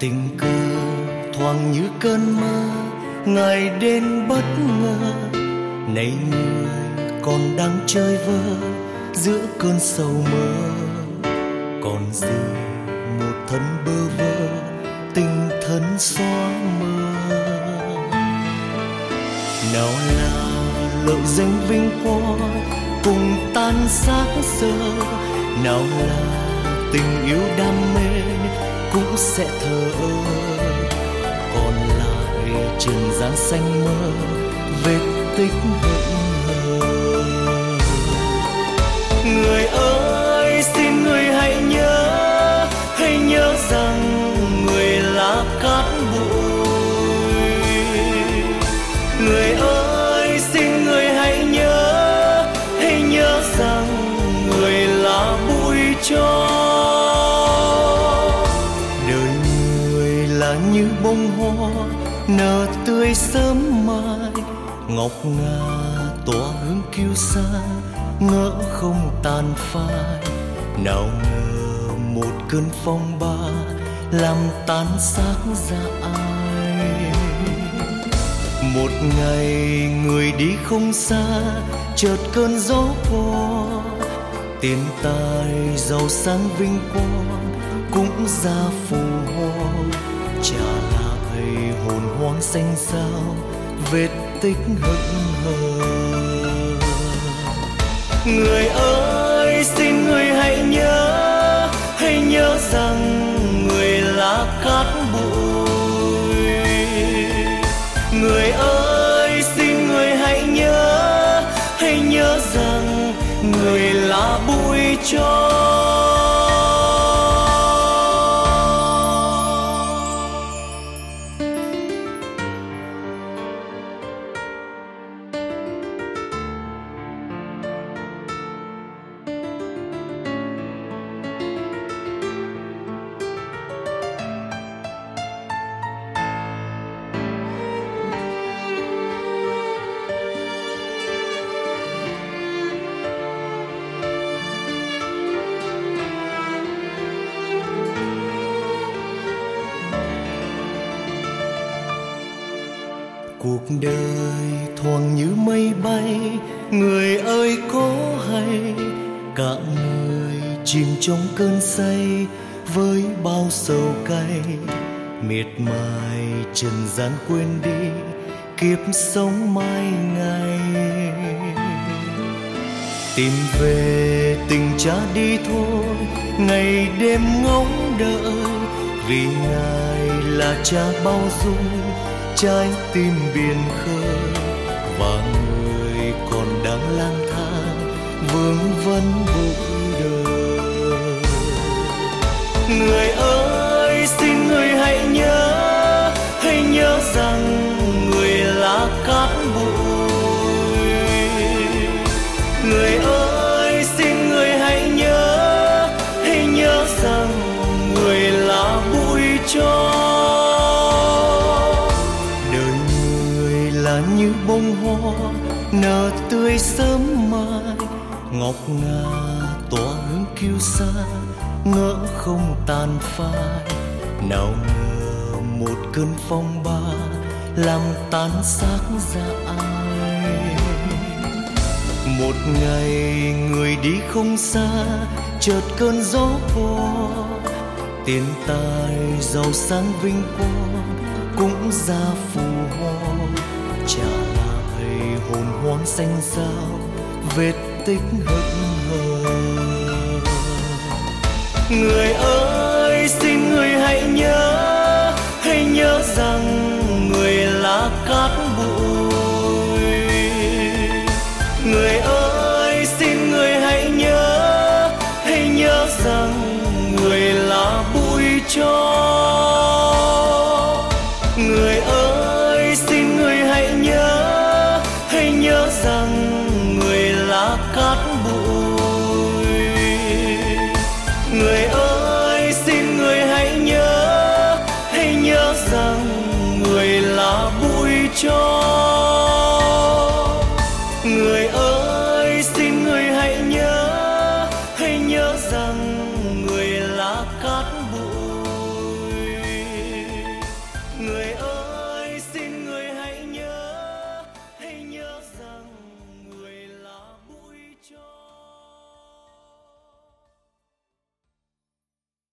Tình cờ thoáng như cơn mơ, ngày đến bất ngờ. Này người còn đang chơi vơ giữa cơn sầu mơ, còn gì một thân bơ vơ, tình thân xóa mờ. Nào là lợi danh vinh quang cùng tan xác giờ, nào là tình yêu đam mê cũng sẽ thờ ơ. Còn lại trần gian xanh mơ, vết tích hững hờ. Người ơi xin người hãy nhớ rằng người là cát bụi. Người ơi xin người hãy nhớ rằng người là bụi tro. Đời người là như bông hoa nở tươi sớm mai, ngọc ngà tỏa hương kiêu sa ngỡ không tàn phai. Nào ngờ một cơn phong ba làm tan xác ra ai. Một ngày người đi không xa, chợt cơn gió qua, tiền tài giàu sang vinh quang cũng ra phù hoa. Trả lại hồn hoang xanh xao, vết tích hững hờ. Người ơi xin người hãy nhớ rằng người là cát bụi. Người ơi xin người hãy nhớ rằng người là bụi tro. Cuộc đời thoáng như mây bay, người ơi có hay cả người chìm trong cơn say với bao sầu cay. Miệt mài trần gian quên đi kiếp sống mai ngày. Tìm về tình cha đi thôi, ngày đêm ngóng đợi, vì Ngài là cha bao dung, trái tim biển khơi. Và người còn đang lang thang vương vấn bụi đời. Người ơi xin người hãy nhớ rằng người là cát bụi. Người ơi xin người hãy nhớ rằng người là bụi tro. Như bông hoa nở tươi sớm mai, ngọc ngà tỏa hương kiêu sa ngỡ không tàn phai. Nào ngờ một cơn phong ba làm tan xác ra ai. Một ngày người đi không xa, chợt cơn gió qua, tiền tài giàu sang vinh quang cũng ra phù hoa. Trả lại hồn hoang xanh xao, vết tích hững hờ. Người ơi xin người hãy nhớ rằng người là cát bụi. Người ơi xin người hãy nhớ rằng người là bụi tro. Người ơi xin người hãy nhớ rằng